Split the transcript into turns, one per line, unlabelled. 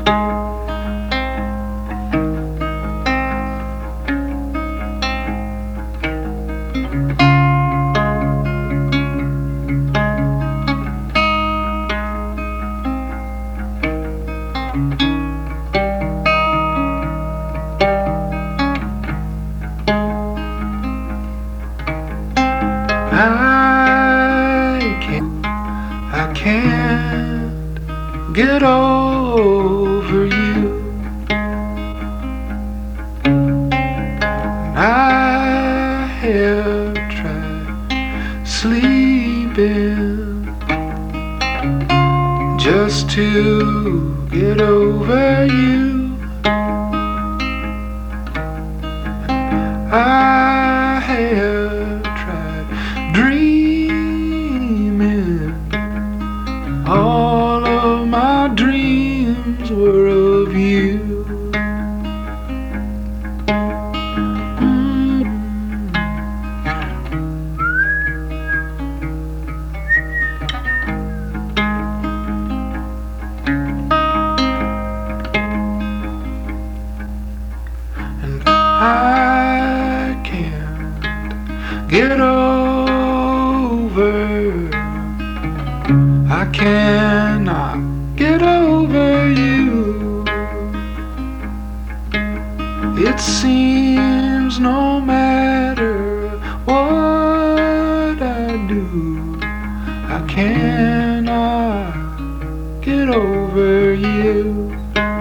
I can't get over you. I have tried sleeping just to get over you. I have tried dreaming. All of my dreams were of you. And I can't get over. I cannot get over you. It seems no matter what I do, I cannot get over you.